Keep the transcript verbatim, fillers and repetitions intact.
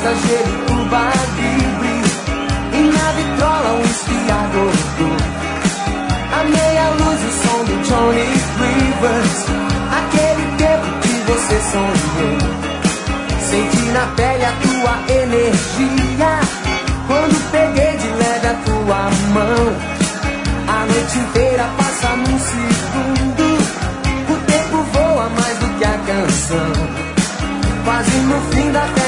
passageiro Cuba Libre. E na vitrola um espiador. A meia luz e o som do Johnny Rivers. Aquele tempo que você sonhou. Senti na pele a tua energia quando peguei de leve a tua mão. A noite inteira passa num segundo. O tempo voa mais do que a canção. Quase no fim da